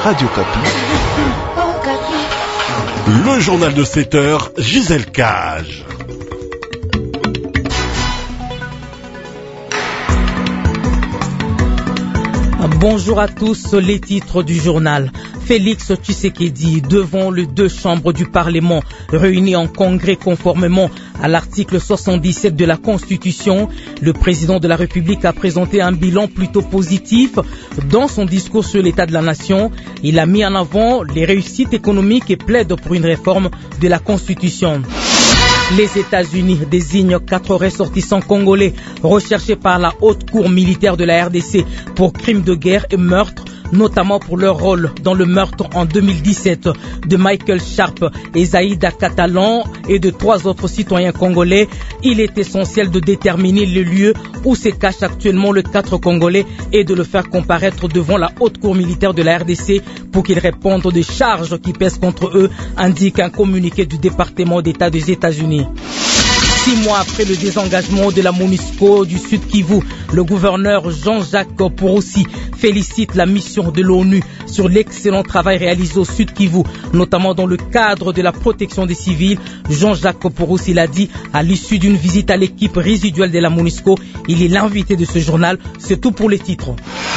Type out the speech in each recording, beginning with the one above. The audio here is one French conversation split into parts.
Radio Kapi. Le journal de 7 heures, Gisèle Cage. Bonjour à tous, les titres du journal. Félix Tshisekedi devant les deux chambres du Parlement réunies en congrès conformément à l'article 77 de la Constitution. Le président de la République a présenté un bilan plutôt positif dans son discours sur l'état de la nation. Il a mis en avant les réussites économiques et plaide pour une réforme de la Constitution. Les États-Unis désignent 4 ressortissants congolais recherchés par la haute cour militaire de la RDC pour crimes de guerre et meurtres, notamment pour leur rôle dans le meurtre en 2017 de Michael Sharp et Zaïda Catalan et de 3 autres citoyens congolais. Il est essentiel de déterminer le lieu où se cache actuellement le 4 Congolais et de le faire comparaître devant la haute cour militaire de la RDC pour qu'ils répondent des charges qui pèsent contre eux, indique un communiqué du département d'État des États-Unis. 6 mois après le désengagement de la MONUSCO du Sud Kivu, le gouverneur Jean-Jacques Poroussi félicite la mission de l'ONU sur l'excellent travail réalisé au Sud Kivu, notamment dans le cadre de la protection des civils. Jean-Jacques Poroussi l'a dit à l'issue d'une visite à l'équipe résiduelle de la MONUSCO. Il est l'invité de ce journal. C'est tout pour les titres.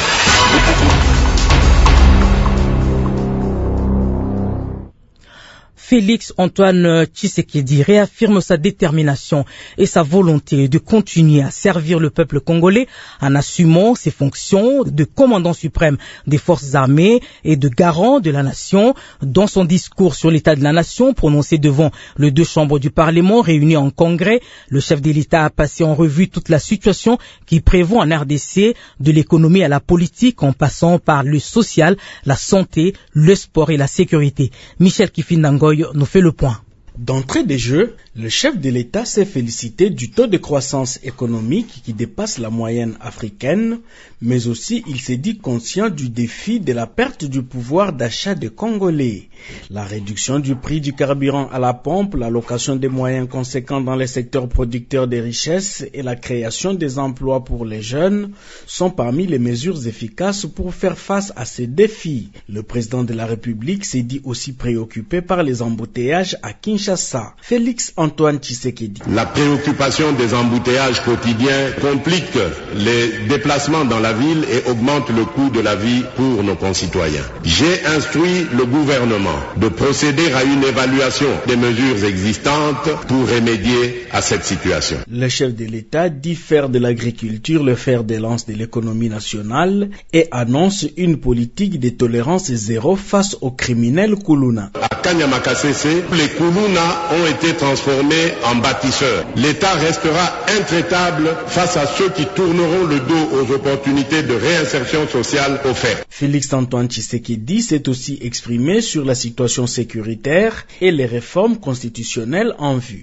Félix Antoine Tshisekedi réaffirme sa détermination et sa volonté de continuer à servir le peuple congolais en assumant ses fonctions de commandant suprême des forces armées et de garant de la nation. Dans son discours sur l'état de la nation prononcé devant les 2 chambres du Parlement réunies en congrès, le chef de l'État a passé en revue toute la situation qui prévaut en RDC, de l'économie à la politique en passant par le social, la santé, le sport et la sécurité. Michel Kifindangoy nous fait le point. D'entrée de jeu, le chef de l'État s'est félicité du taux de croissance économique qui dépasse la moyenne africaine, mais aussi il s'est dit conscient du défi de la perte du pouvoir d'achat des Congolais. La réduction du prix du carburant à la pompe, l'allocation des moyens conséquents dans les secteurs producteurs des richesses et la création des emplois pour les jeunes sont parmi les mesures efficaces pour faire face à ces défis. Le président de la République s'est dit aussi préoccupé par les embouteillages à Kinshasa. Félix Antoine Tshisekedi. La préoccupation des embouteillages quotidiens complique les déplacements dans la ville et augmente le coût de la vie pour nos concitoyens. J'ai instruit le gouvernement de procéder à une évaluation des mesures existantes pour remédier à cette situation. Le chef de l'État dit faire de l'agriculture le fer de lance de l'économie nationale et annonce une politique de tolérance zéro face aux criminels Kuluna. À Kanyamakasese, les Kuluna ont été transformés en bâtisseurs. L'État restera intraitable face à ceux qui tourneront le dos aux opportunités de réinsertion sociale offertes. Félix Antoine Tshisekedi s'est aussi exprimé sur la situation sécuritaire et les réformes constitutionnelles en vue.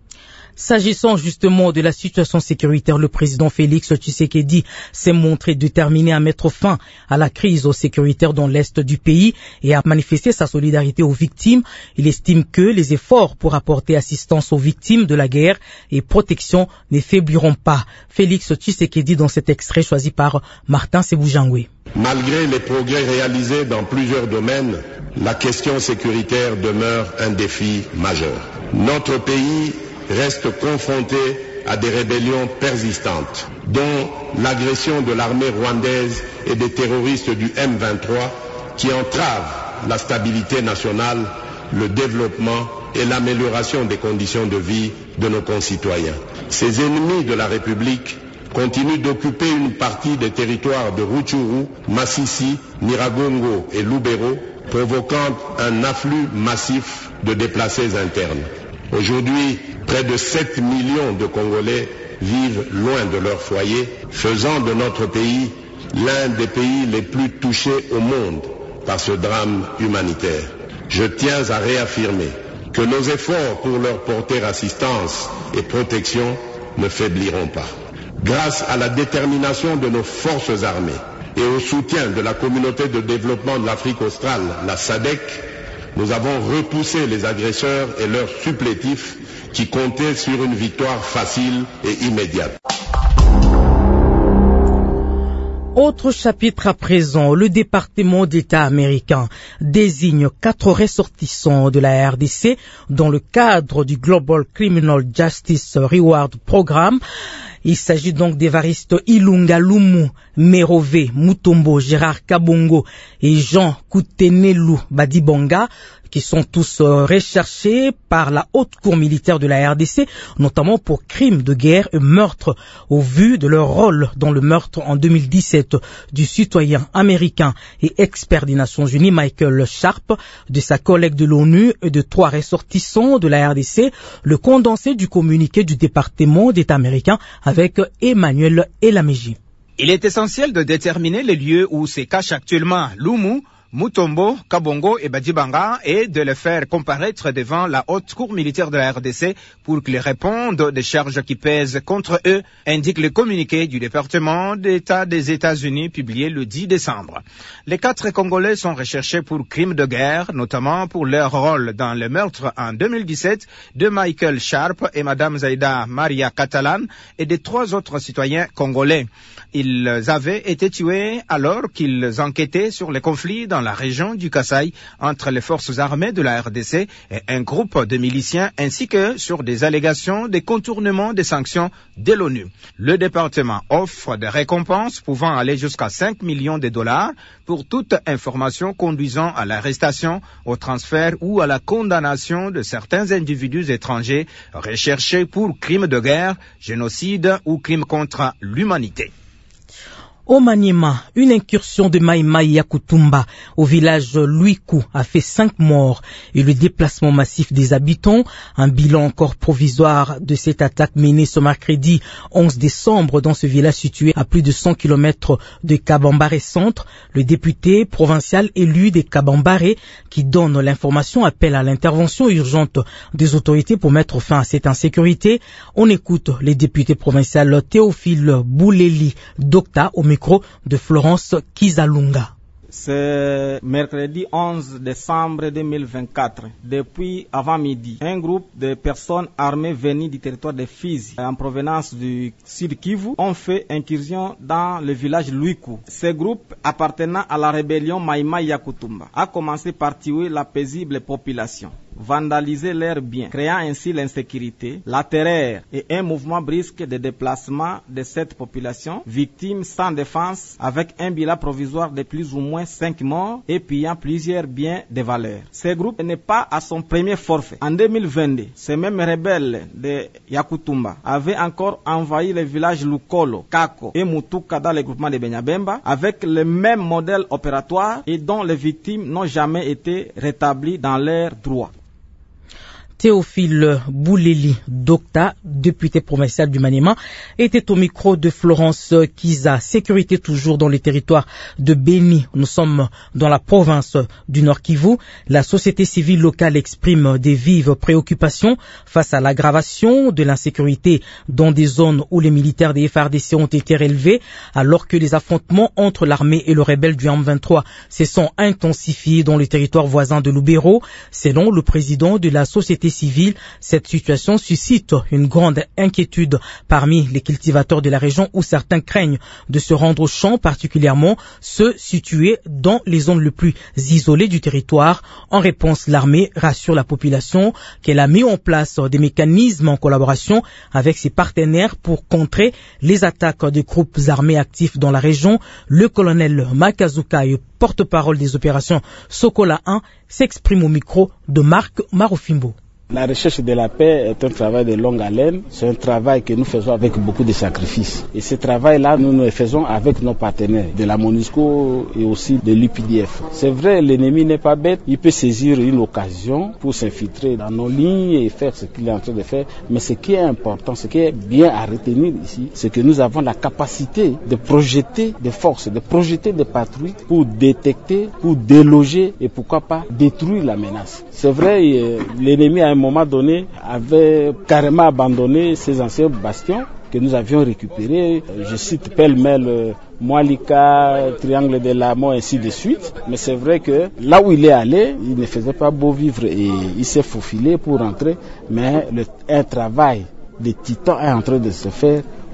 S'agissant justement de la situation sécuritaire, le président Félix Tshisekedi s'est montré déterminé à mettre fin à la crise sécuritaire dans l'est du pays et a manifesté sa solidarité aux victimes. Il estime que les efforts pour apporter assistance aux victimes de la guerre et protection ne faibliront pas. Félix Tshisekedi dans cet extrait choisi par Martin Seboujangwe. Malgré les progrès réalisés dans plusieurs domaines, la question sécuritaire demeure un défi majeur. Notre pays reste confronté à des rébellions persistantes, dont l'agression de l'armée rwandaise et des terroristes du M23 qui entravent la stabilité nationale, le développement et l'amélioration des conditions de vie de nos concitoyens. Ces ennemis de la République continuent d'occuper une partie des territoires de Rutshuru, Masisi, Nyiragongo et Lubero, provoquant un afflux massif de déplacés internes. Aujourd'hui, près de 7 millions de Congolais vivent loin de leur foyer, faisant de notre pays l'un des pays les plus touchés au monde par ce drame humanitaire. Je tiens à réaffirmer que nos efforts pour leur porter assistance et protection ne faibliront pas. Grâce à la détermination de nos forces armées et au soutien de la communauté de développement de l'Afrique australe, la SADC, nous avons repoussé les agresseurs et leurs supplétifs qui comptaient sur une victoire facile et immédiate. Autre chapitre à présent, le département d'État américain désigne 4 ressortissants de la RDC dans le cadre du Global Criminal Justice Reward Programme. Il s'agit donc d'Évariste Ilunga Lumu, Merové Mutombo, Gérard Kabongo et Jean Koutenelu Badibanga, qui sont tous recherchés par la haute cour militaire de la RDC, notamment pour crimes de guerre et meurtres, au vu de leur rôle dans le meurtre en 2017 du citoyen américain et expert des Nations Unies Michael Sharp, de sa collègue de l'ONU et de 3 ressortissants de la RDC, le condensé du communiqué du département d'État américain avec Emmanuel Elameji. Il est essentiel de déterminer les lieux où se cachent actuellement Lumu, Mutombo, Kabongo et Badibanga et de les faire comparaître devant la haute cour militaire de la RDC pour qu'ils répondent des charges qui pèsent contre eux, indique le communiqué du département d'État des États-Unis publié le 10 décembre. Les 4 Congolais sont recherchés pour crimes de guerre, notamment pour leur rôle dans le meurtre en 2017 de Michael Sharp et Madame Zaida Maria Catalan et des 3 autres citoyens congolais. Ils avaient été tués alors qu'ils enquêtaient sur les conflits dans la région du Kasaï entre les forces armées de la RDC et un groupe de miliciens ainsi que sur des allégations de contournement des sanctions de l'ONU. Le département offre des récompenses pouvant aller jusqu'à 5 millions de dollars pour toute information conduisant à l'arrestation, au transfert ou à la condamnation de certains individus étrangers recherchés pour crimes de guerre, génocide ou crimes contre l'humanité. Au Maniema, une incursion de Mai Mai Yakutumba au village Luikou a fait 5 morts et le déplacement massif des habitants. Un bilan encore provisoire de cette attaque menée ce mercredi 11 décembre dans ce village situé à plus de 100 km de Kabambare Centre. Le député provincial élu des Kabambare qui donne l'information appelle à l'intervention urgente des autorités pour mettre fin à cette insécurité. On écoute les députés provincial Théophile Bouleli Docta au micro de Florence Kizalunga. C'est mercredi 11 décembre 2024. Depuis avant-midi, un groupe de personnes armées venues du territoire de Fizi, en provenance du Sud Kivu, ont fait incursion dans le village Luikou. Ce groupe, appartenant à la rébellion Mai Mai Yakutumba, a commencé par tuer la paisible population, vandaliser leurs biens, créant ainsi l'insécurité, la terreur et un mouvement brusque de déplacement de cette population, victime sans défense, avec un bilan provisoire de plus ou moins 5 morts et pillant plusieurs biens de valeur. Ce groupe n'est pas à son premier forfait. En 2022, ces mêmes rebelles de Yakutumba avaient encore envahi les villages Lukolo, Kako et Mutuka dans le groupement de Benyabemba avec le même modèle opératoire et dont les victimes n'ont jamais été rétablies dans leurs droits. Théophile Bouleli Docta, député provincial du Maniema, était au micro de Florence Kiza. Sécurité toujours dans le territoire de Beni. Nous sommes dans la province du Nord Kivu. La société civile locale exprime des vives préoccupations face à l'aggravation de l'insécurité dans des zones où les militaires des FARDC ont été relevés, alors que les affrontements entre l'armée et le rebelle du M23 se sont intensifiés dans le territoire voisin de Lubero. Selon le président de la société civile, cette situation suscite une grande inquiétude parmi les cultivateurs de la région où certains craignent de se rendre au champ, particulièrement ceux situés dans les zones les plus isolées du territoire. En réponse, l'armée rassure la population qu'elle a mis en place des mécanismes en collaboration avec ses partenaires pour contrer les attaques des groupes armés actifs dans la région. Le colonel Makazuka, porte-parole des opérations Sokola 1, s'exprime au micro de Marc Marofimbo. La recherche de la paix est un travail de longue haleine. C'est un travail que nous faisons avec beaucoup de sacrifices. Et ce travail-là, nous le faisons avec nos partenaires de la MONUSCO et aussi de l'UPDF. C'est vrai, l'ennemi n'est pas bête. Il peut saisir une occasion pour s'infiltrer dans nos lignes et faire ce qu'il est en train de faire. Mais ce qui est important, ce qui est bien à retenir ici, c'est que nous avons la capacité de projeter des forces, de projeter des patrouilles pour détecter, pour déloger et pourquoi pas détruire la menace. C'est vrai, l'ennemi a un moment donné avait carrément abandonné ces anciens bastions que nous avions récupérés. Je cite pêle-mêle Moalika, Triangle de la Mort, ainsi de suite. Mais c'est vrai que là où il est allé, il ne faisait pas beau vivre et il s'est faufilé pour rentrer. Mais un travail de titan est en train de se faire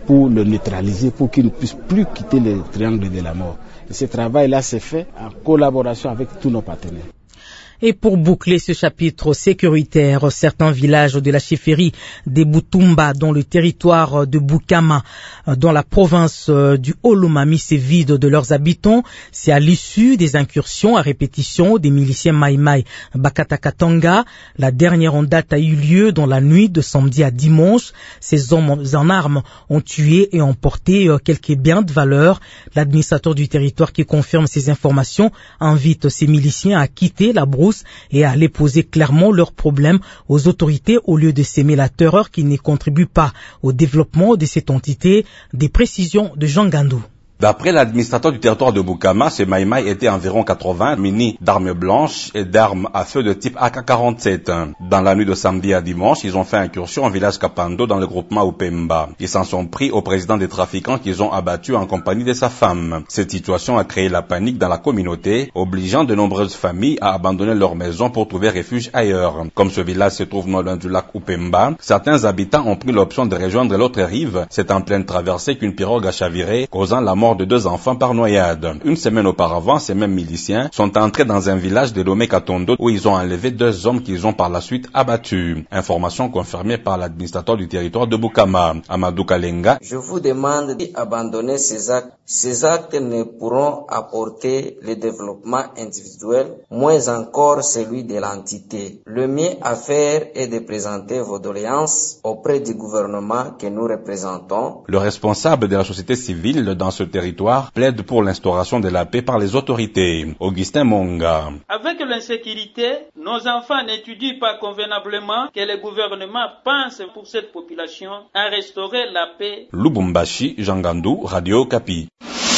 pour le neutraliser, pour qu'il ne puisse plus quitter le triangle de la mort. Et ce travail-là s'est fait en collaboration avec tous nos partenaires. Et pour boucler ce chapitre sécuritaire, certains villages de la chefferie des Butumba dans le territoire de Bukama, dans la province du Olomami, se vident de leurs habitants. C'est à l'issue des incursions à répétition des miliciens Maïmaï Bakatakatanga. La dernière en date a eu lieu dans la nuit de samedi à dimanche. Ces hommes en armes ont tué et emporté quelques biens de valeur. L'administrateur du territoire qui confirme ces informations invite ces miliciens à quitter la brousse et à aller poser clairement leurs problèmes aux autorités au lieu de s'aimer la terreur qui ne contribue pas au développement de cette entité. Des précisions de Jean Gandou. D'après l'administrateur du territoire de Bukama, ces Maïmaï étaient environ 80 munis d'armes blanches et d'armes à feu de type AK-47. Dans la nuit de samedi à dimanche, ils ont fait incursion au village Kapando dans le groupement Upemba. Ils s'en sont pris au président des trafiquants qu'ils ont abattu en compagnie de sa femme. Cette situation a créé la panique dans la communauté, obligeant de nombreuses familles à abandonner leur maison pour trouver refuge ailleurs. Comme ce village se trouve non loin du lac Upemba, certains habitants ont pris l'option de rejoindre l'autre rive. C'est en pleine traversée qu'une pirogue a chaviré, causant la mort de 2 enfants par noyade. Une semaine auparavant, ces mêmes miliciens sont entrés dans un village de Lomé Katondo où ils ont enlevé 2 hommes qu'ils ont par la suite abattus. Information confirmée par l'administrateur du territoire de Bukama, Amadou Kalenga. Je vous demande d'abandonner ces actes. Ces actes ne pourront apporter le développement individuel, moins encore celui de l'entité. Le mieux à faire est de présenter vos doléances auprès du gouvernement que nous représentons. Le responsable de la société civile dans ce territoire plaide pour l'instauration de la paix par les autorités. Augustin Monga. Avec l'insécurité, nos enfants n'étudient pas convenablement que le gouvernement pense pour cette population à restaurer la paix. Lubumbashi, Jangandou, Radio Okapi.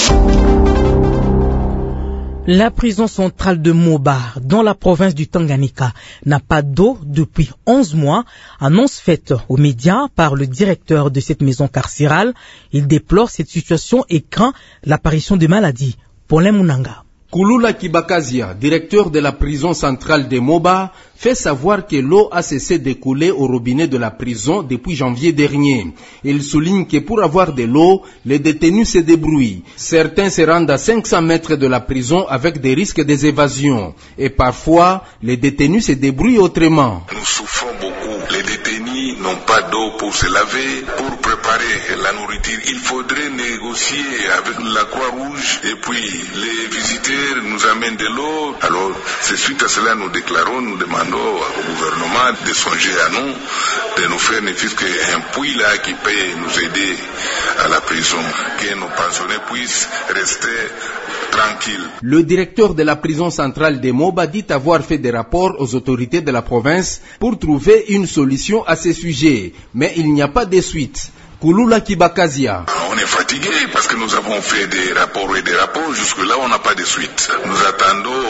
La prison centrale de Moba, dans la province du Tanganyika, n'a pas d'eau depuis 11 mois, annonce faite aux médias par le directeur de cette maison carcérale. Il déplore cette situation et craint l'apparition de maladies. Paulin Munanga. Kulula Kibakazia, directeur de la prison centrale de Moba, fait savoir que l'eau a cessé de couler au robinet de la prison depuis janvier dernier. Il souligne que pour avoir de l'eau, les détenus se débrouillent. Certains se rendent à 500 mètres de la prison avec des risques d'évasion. Et parfois, les détenus se débrouillent autrement. Nous souffrons beaucoup. Les détenus n'ont pas d'eau pour se laver, pour préparer la nourriture. Il faudrait négocier avec la Croix-Rouge et puis les visiteurs nous amènent de l'eau. Alors, c'est suite à cela nous déclarons, nous demandons au gouvernement de songer à nous, de nous faire ne fût qu'un puits là qui peut nous aider à la prison, que nos pensionnés puissent rester tranquilles. Le directeur de la prison centrale de Moba dit avoir fait des rapports aux autorités de la province pour trouver une solution à ces sujets, mais il n'y a pas de suite. Kulula Kibakazia. On est fatigué parce que nous avons fait des rapports et des rapports. Jusque-là, on n'a pas de suite. Nous attendons,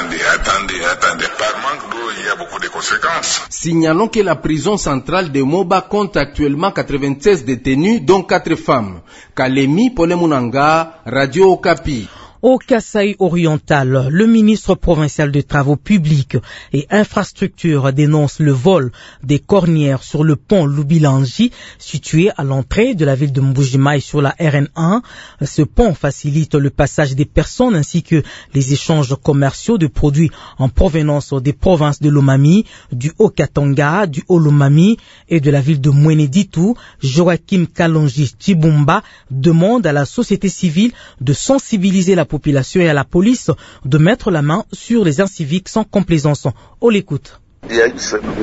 attendez. Par manque d'eau, il y a beaucoup de conséquences. Signalons que la prison centrale de Moba compte actuellement 96 détenus, dont 4 femmes. Kalemi Polemunanga, Radio Okapi. Au Kasaï oriental, le ministre provincial des Travaux publics et infrastructures dénonce le vol des cornières sur le pont Lubilangi, situé à l'entrée de la ville de Mbujimaï sur la RN1. Ce pont facilite le passage des personnes ainsi que les échanges commerciaux de produits en provenance des provinces de Lomami, du Haut-Katanga, du Olomami et de la ville de Mweneditu. Joachim Kalonji Chibumba demande à la société civile de sensibiliser la population et à la police de mettre la main sur les inciviques sans complaisance. On l'écoute. Il y a eu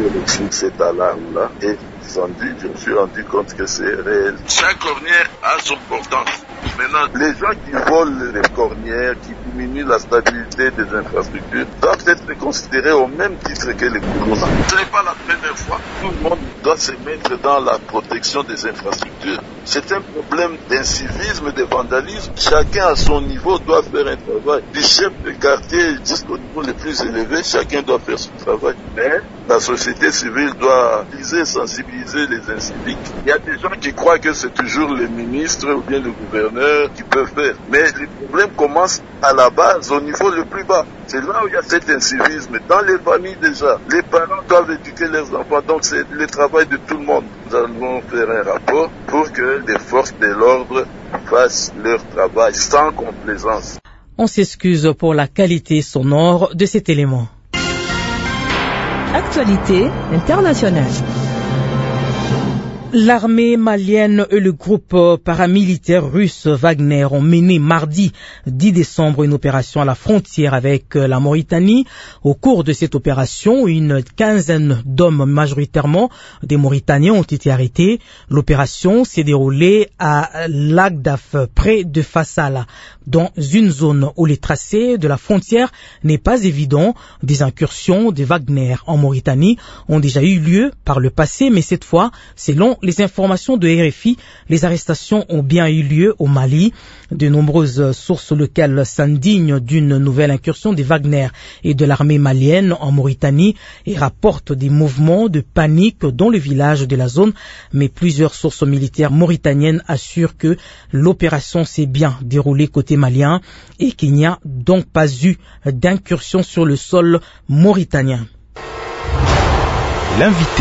cette alarme-là et je me suis rendu compte que c'est réel. Chaque cornière a son importance. Maintenant, les gens qui volent les cornières, qui diminuent la stabilité des infrastructures, doivent être considérés au même titre que les gouvernants. Ce n'est pas la première fois. Tout le monde doit se mettre dans la protection des infrastructures. C'est un problème d'incivisme, de vandalisme. Chacun à son niveau doit faire un travail. Du chef de quartier jusqu'au niveau le plus élevé, chacun doit faire son travail. Mais la société civile doit viser, sensibiliser les inciviques. Il y a des gens qui croient que c'est toujours le ministre ou bien le gouverneur qui peuvent faire. Mais les problèmes commencent à la base, au niveau le plus bas. C'est là où il y a cet incivisme. Dans les familles déjà, les parents doivent éduquer leurs enfants. Donc c'est le travail de tout le monde. Nous allons faire un rapport pour que les forces de l'ordre fassent leur travail sans complaisance. On s'excuse pour la qualité sonore de cet élément. Actualité internationale. L'armée malienne et le groupe paramilitaire russe Wagner ont mené mardi 10 décembre une opération à la frontière avec la Mauritanie. Au cours de cette opération, une quinzaine d'hommes, majoritairement des Mauritaniens, ont été arrêtés. L'opération s'est déroulée à Lagdaf, près de Fassala, dans une zone où les tracés de la frontière n'est pas évident. Des incursions de Wagner en Mauritanie ont déjà eu lieu par le passé, mais cette fois, selon les informations de RFI, les arrestations ont bien eu lieu au Mali. De nombreuses sources locales s'indignent d'une nouvelle incursion des Wagner et de l'armée malienne en Mauritanie et rapportent des mouvements de panique dans le village de la zone. Mais plusieurs sources militaires mauritaniennes assurent que l'opération s'est bien déroulée côté malien et qu'il n'y a donc pas eu d'incursion sur le sol mauritanien. L'invité.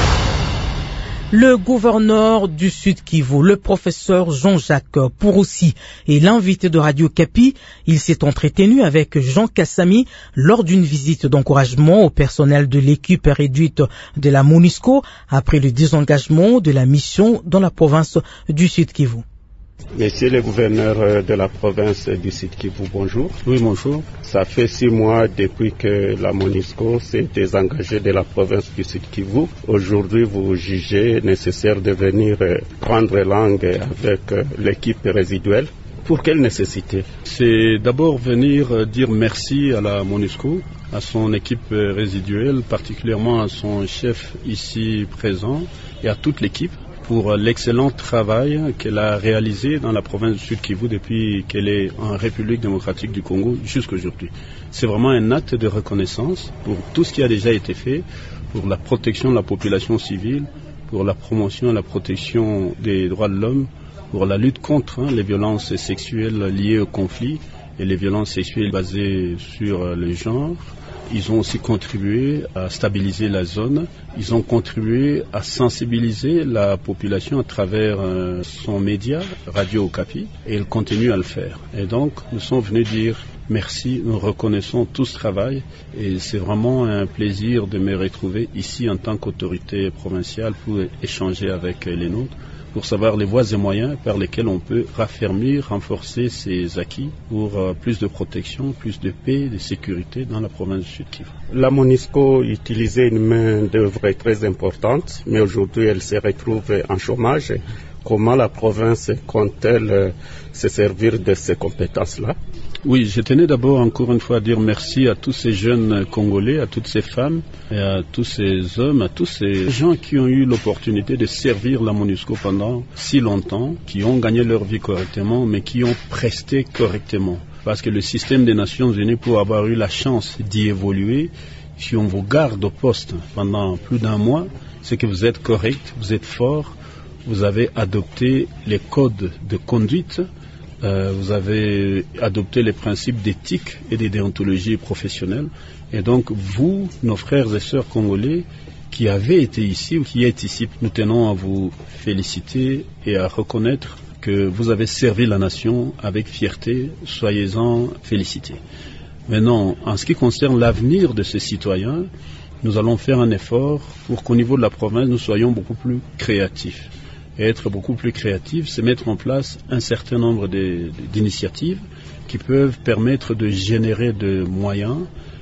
Le gouverneur du Sud Kivu, le professeur Jean-Jacques Pouroussi, est l'invité de Radio Kapi. Il s'est entretenu avec Jean Kassami lors d'une visite d'encouragement au personnel de l'équipe réduite de la MONUSCO après le désengagement de la mission dans la province du Sud Kivu. Monsieur le gouverneur de la province du Sud Kivu, bonjour. Oui, bonjour. Ça fait 6 mois depuis que la MONUSCO s'est désengagée de la province du Sud Kivu. Aujourd'hui, vous jugez nécessaire de venir prendre langue avec l'équipe résiduelle. Pour quelle nécessité? C'est d'abord venir dire merci à la MONUSCO, à son équipe résiduelle, particulièrement à son chef ici présent et à toute l'équipe, pour l'excellent travail qu'elle a réalisé dans la province du Sud Kivu depuis qu'elle est en République démocratique du Congo jusqu'à aujourd'hui. C'est vraiment un acte de reconnaissance pour tout ce qui a déjà été fait, pour la protection de la population civile, pour la promotion et la protection des droits de l'homme, pour la lutte contre les violences sexuelles liées au conflit et les violences sexuelles basées sur le genre. Ils ont aussi contribué à stabiliser la zone. Ils ont contribué à sensibiliser la population à travers son média, Radio Okapi, et ils continuent à le faire. Et donc, nous sommes venus dire merci, nous reconnaissons tout ce travail, et c'est vraiment un plaisir de me retrouver ici en tant qu'autorité provinciale pour échanger avec les nôtres, pour savoir les voies et moyens par lesquels on peut raffermir, renforcer ces acquis pour plus de protection, plus de paix, de sécurité dans la province du Sud Kivu. La MONUSCO utilisait une main-d'œuvre très importante, mais aujourd'hui elle se retrouve en chômage. Comment la province compte-t-elle se servir de ces compétences-là? Oui, je tenais d'abord encore une fois à dire merci à tous ces jeunes Congolais, à toutes ces femmes, et à tous ces hommes, à tous ces gens qui ont eu l'opportunité de servir la MONUSCO pendant si longtemps, qui ont gagné leur vie correctement, mais qui ont presté correctement. Parce que le système des Nations Unies, pour avoir eu la chance d'y évoluer, si on vous garde au poste pendant plus d'1 mois, c'est que vous êtes correct, vous êtes fort, vous avez adopté les codes de conduite, vous avez adopté les principes d'éthique et de déontologie professionnelle. Et donc, vous, nos frères et sœurs congolais, qui avez été ici ou qui êtes ici, nous tenons à vous féliciter et à reconnaître que vous avez servi la nation avec fierté. Soyez-en félicités. Maintenant, en ce qui concerne l'avenir de ces citoyens, nous allons faire un effort pour qu'au niveau de la province, nous soyons beaucoup plus créatifs. Et être beaucoup plus créatif, c'est mettre en place un certain nombre d'initiatives qui peuvent permettre de générer des moyens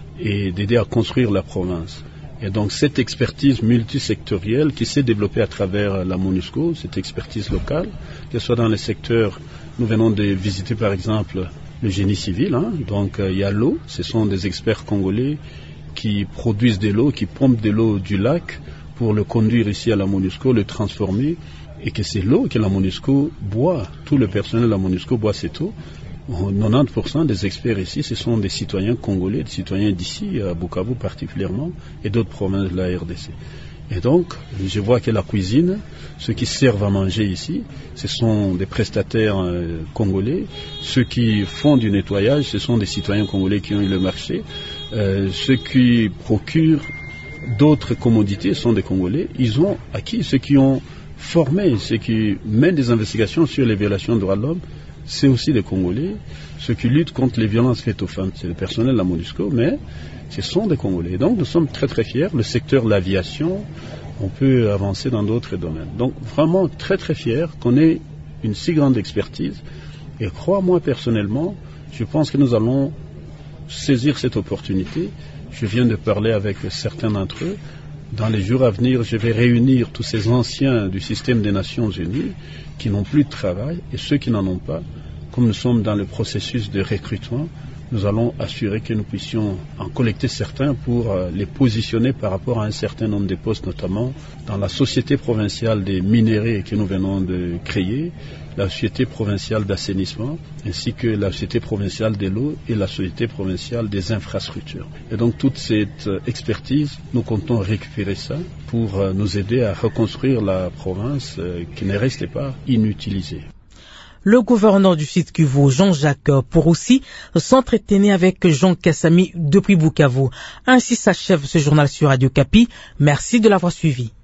et d'aider à construire la province. Et donc cette expertise multisectorielle qui s'est développée à travers la MONUSCO, cette expertise locale, que ce soit dans les secteurs, nous venons de visiter par exemple le génie civil, donc il y a l'eau, ce sont des experts congolais qui produisent de l'eau, qui pompent de l'eau du lac pour le conduire ici à la MONUSCO, le transformer, et que c'est l'eau que la MONUSCO boit. Tout le personnel de la MONUSCO boit cette eau. 90% des experts ici, ce sont des citoyens congolais, des citoyens d'ici, à Bukavu particulièrement, et d'autres provinces de la RDC. Et donc, je vois que la cuisine, ceux qui servent à manger ici, ce sont des prestataires congolais. Ceux qui font du nettoyage, ce sont des citoyens congolais qui ont eu le marché. Ceux qui procurent d'autres commodités sont des Congolais. Ils ont acquis, ceux qui ont formé, ceux qui mènent des investigations sur les violations des droits de l'homme, c'est aussi des Congolais. Ceux qui luttent contre les violences faites aux femmes, c'est le personnel de la MONUSCO, mais ce sont des Congolais. Donc nous sommes très très fiers. Le secteur de l'aviation, on peut avancer dans d'autres domaines. Donc vraiment très très fiers qu'on ait une si grande expertise. Et crois-moi personnellement, je pense que nous allons saisir cette opportunité. Je viens de parler avec certains d'entre eux. Dans les jours à venir, je vais réunir tous ces anciens du système des Nations Unies qui n'ont plus de travail et ceux qui n'en ont pas. Comme nous sommes dans le processus de recrutement, nous allons assurer que nous puissions en collecter certains pour les positionner par rapport à un certain nombre de postes, notamment dans la société provinciale des minéraux que nous venons de créer, la société provinciale d'assainissement, ainsi que la société provinciale de l'eau et la société provinciale des infrastructures. Et donc toute cette expertise, nous comptons récupérer ça pour nous aider à reconstruire la province qui ne restait pas inutilisée. Le gouverneur du Sud Kivu, Jean-Jacques Pouroussi, s'entretenait avec Jean Kassami depuis Bukavu. Ainsi s'achève ce journal sur Radio Kapi. Merci de l'avoir suivi.